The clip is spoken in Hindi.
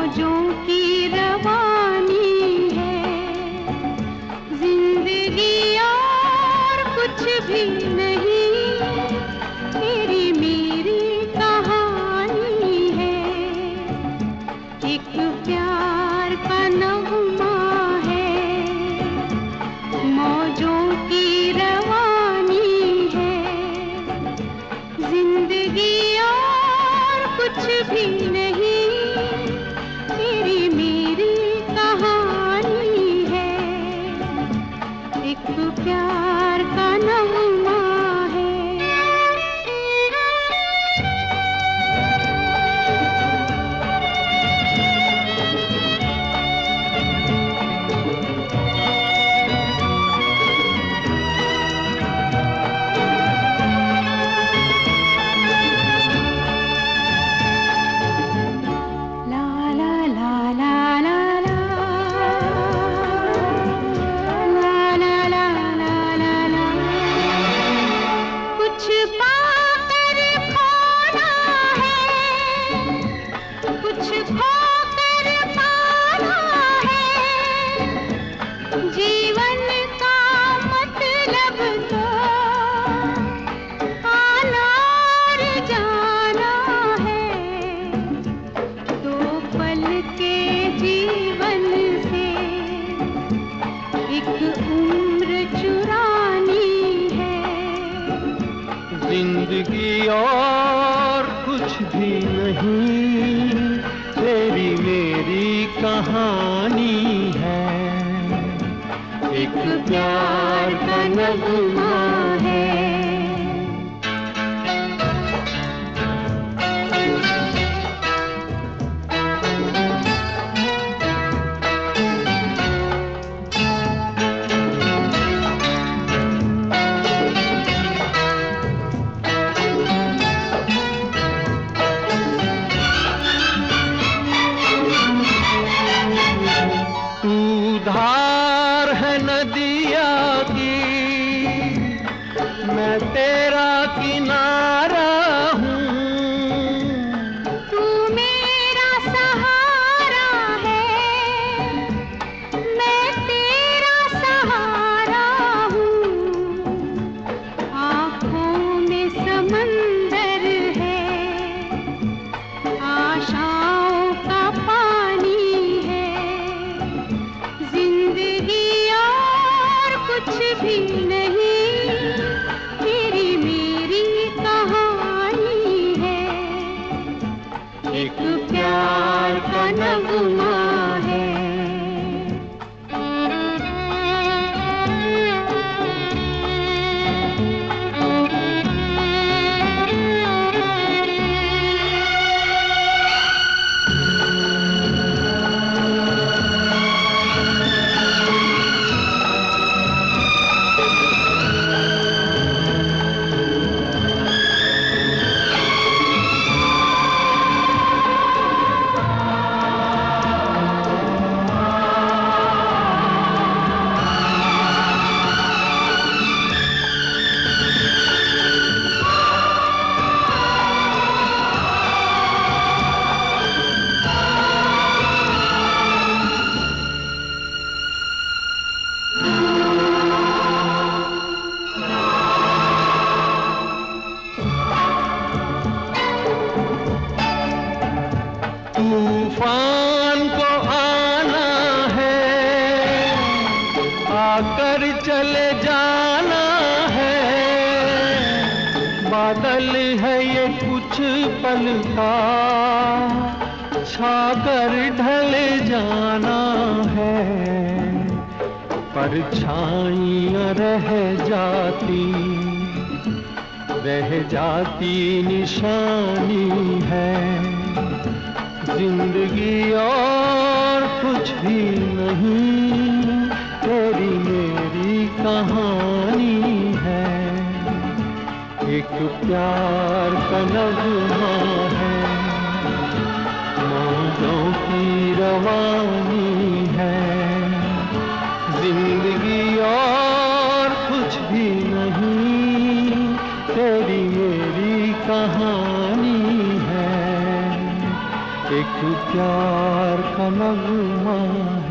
मौजों की रवानी है जिंदगी और कुछ भी नहीं, तेरी मेरी कहानी है। एक प्यार का नगमा है, मौजों की रवानी है जिंदगी और कुछ भी नहीं, तेरी मेरी कहानी है। एक प्यार का नगमा है। कुछ पाकर खोना है, कुछ खोकर पाना है, जीवन का मतलब तो आना और जाना है। दो पल के जीवन से एक उम्र चुरानी है। जिंदगी और कुछ भी नहीं, तेरी मेरी कहानी है। एक प्यार का नगमा है। तू धार है नदिया की, मैं तेरा किनारा हूँ। तू मेरा सहारा है, मैं तेरा सहारा हूँ। आँखों में समंदर है, आशाओं का पानी है। जिंदगी और कुछ भी नहीं, तेरी मेरी कहानी है। एक प्यार का नगमा है। तूफान को आना है, आकर चले जाना है। बादल है ये कुछ पल का, छाकर ढले जाना है। परछाइयाँ रह जाती निशानी है। जिंदगी और कुछ भी नहीं, तेरी मेरी कहानी है। एक प्यार का नगमा है, मौजों की रवानी है। जिंदगी और कुछ भी नहीं, तेरी मेरी कहानी है। एक प्यार का नगमा